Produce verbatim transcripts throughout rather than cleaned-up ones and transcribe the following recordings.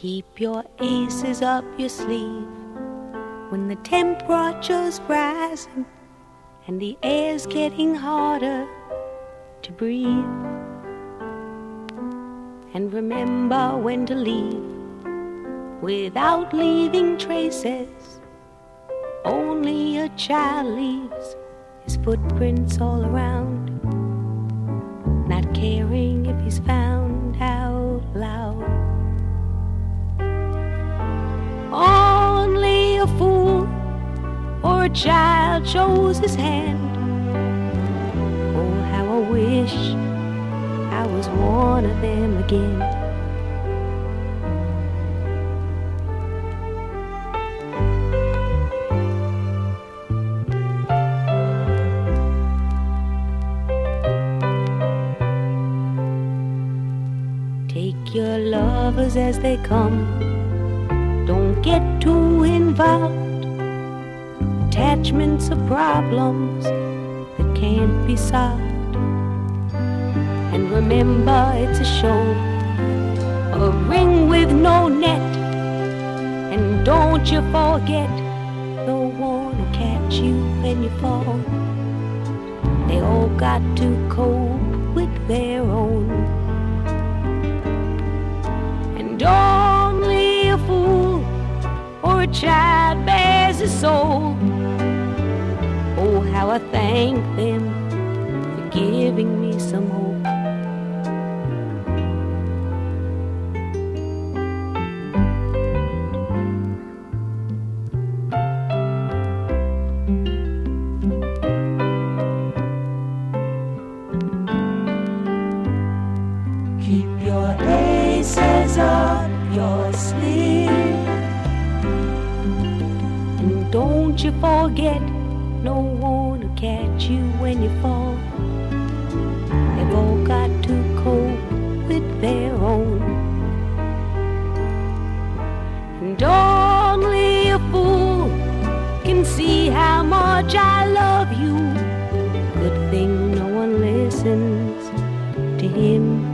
Keep your aces up your sleeve when the temperature's rising and the air's getting harder to breathe. And remember when to leave without leaving traces. Only a child leaves his footprints all around, not caring if he's found out loud. Only a fool or a child shows his hand. Oh, how I wish I was one of them again. Take your lovers as they come. Don't get too involved. Attachments are problems that can't be solved. And remember it's a show, a ring with no net. And don't you forget, no one will catch you when you fall. They all got to cope with their own. And only a fool or a child bears a soul. Oh, how I thank them for giving me some hope. Keep your aces up your sleeve, and don't you forget, no one will catch you when you fall. They've all got to cope with their own. And only a fool can see how much I love you. Good thing no one listens to him.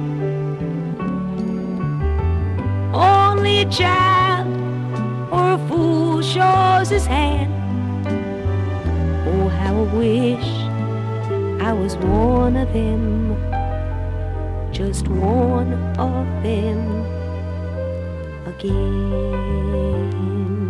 Only a child or a fool shows his hand. Oh, how I wish I was one of them, just one of them again.